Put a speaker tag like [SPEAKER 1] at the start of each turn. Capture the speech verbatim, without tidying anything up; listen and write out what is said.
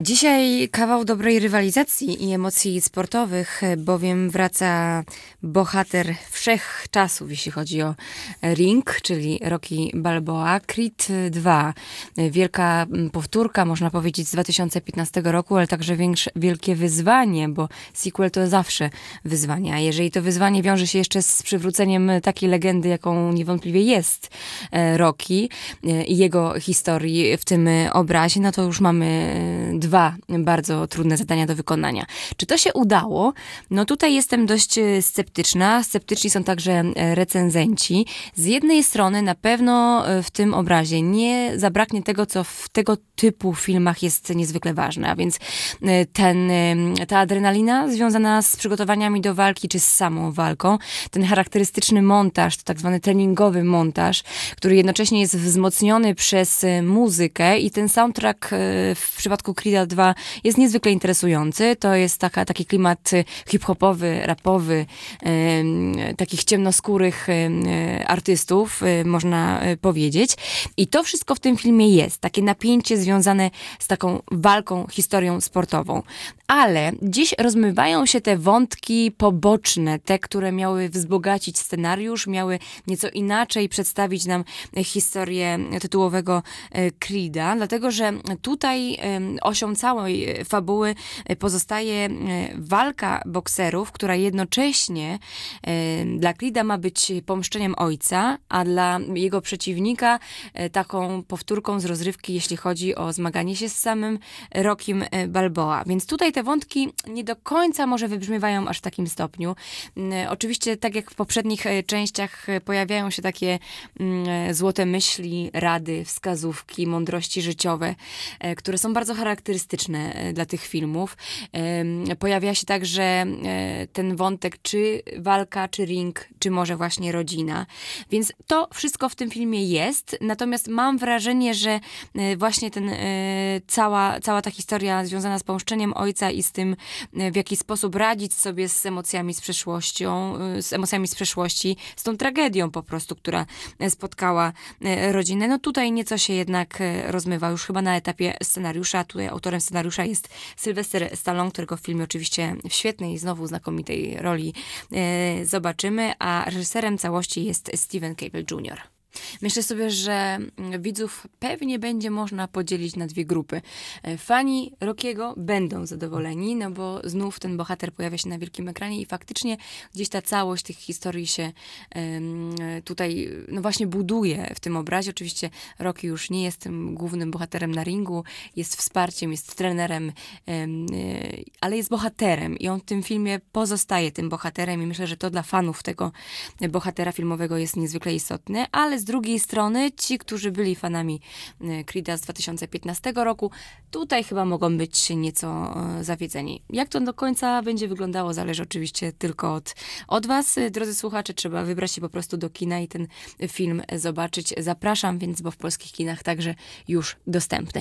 [SPEAKER 1] Dzisiaj kawał dobrej rywalizacji i emocji sportowych, bowiem wraca bohater wszechczasów, jeśli chodzi o ring, czyli Rocky Balboa. Creed dwa. Wielka powtórka, można powiedzieć, z dwa tysiące piętnastego roku, ale także większe, wielkie wyzwanie, bo sequel to zawsze wyzwanie. A jeżeli to wyzwanie wiąże się jeszcze z przywróceniem takiej legendy, jaką niewątpliwie jest Rocky i jego historii w tym obrazie, no to już mamy dwa Dwa bardzo trudne zadania do wykonania. Czy to się udało? No tutaj jestem dość sceptyczna. Sceptyczni są także recenzenci. Z jednej strony na pewno w tym obrazie nie zabraknie tego, co w tego typu filmach jest niezwykle ważne, a więc ten, ta adrenalina związana z przygotowaniami do walki, czy z samą walką, ten charakterystyczny montaż, to tak zwany treningowy montaż, który jednocześnie jest wzmocniony przez muzykę i ten soundtrack w przypadku Creed'a dwa jest niezwykle interesujący. To jest taka, taki klimat hip-hopowy, rapowy, e, takich ciemnoskórych e, artystów, e, można powiedzieć. I to wszystko w tym filmie jest. Takie napięcie związane z taką walką, historią sportową. Ale dziś rozmywają się te wątki poboczne, te, które miały wzbogacić scenariusz, miały nieco inaczej przedstawić nam historię tytułowego Creed'a, dlatego, że tutaj osią całej fabuły pozostaje walka bokserów, która jednocześnie dla Creed'a ma być pomszczeniem ojca, a dla jego przeciwnika taką powtórką z rozrywki, jeśli chodzi o zmaganie się z samym Rockim Balboa. Więc tutaj te wątki nie do końca może wybrzmiewają aż w takim stopniu. Oczywiście, tak jak w poprzednich częściach, pojawiają się takie złote myśli, rady, wskazówki, mądrości życiowe, które są bardzo charakterystyczne dla tych filmów. Pojawia się także ten wątek, czy walka, czy ring, czy może właśnie rodzina. Więc to wszystko w tym filmie jest, natomiast mam wrażenie, że właśnie ten, cała, cała ta historia związana z pomszczeniem ojca i z tym, w jaki sposób radzić sobie z emocjami z przeszłością, z emocjami z przeszłości, z tą tragedią po prostu, która spotkała rodzinę. No tutaj nieco się jednak rozmywa już chyba na etapie scenariusza. Tutaj autorem scenariusza jest Sylvester Stallone, którego w filmie oczywiście w świetnej, znowu znakomitej roli e, zobaczymy, a reżyserem całości jest Steven Caple junior Myślę sobie, że widzów pewnie będzie można podzielić na dwie grupy. Fani Rockiego będą zadowoleni, no bo znów ten bohater pojawia się na wielkim ekranie i faktycznie gdzieś ta całość tych historii się um, tutaj no właśnie buduje w tym obrazie. Oczywiście Rocky już nie jest tym głównym bohaterem na ringu, jest wsparciem, jest trenerem, um, ale jest bohaterem i on w tym filmie pozostaje tym bohaterem i myślę, że to dla fanów tego bohatera filmowego jest niezwykle istotne, ale z drugiej strony ci, którzy byli fanami Creed'a z dwa tysiące piętnastego roku, tutaj chyba mogą być nieco zawiedzeni. Jak to do końca będzie wyglądało, zależy oczywiście tylko od, od was. Drodzy słuchacze, trzeba wybrać się po prostu do kina i ten film zobaczyć. Zapraszam więc, bo w polskich kinach także już dostępny.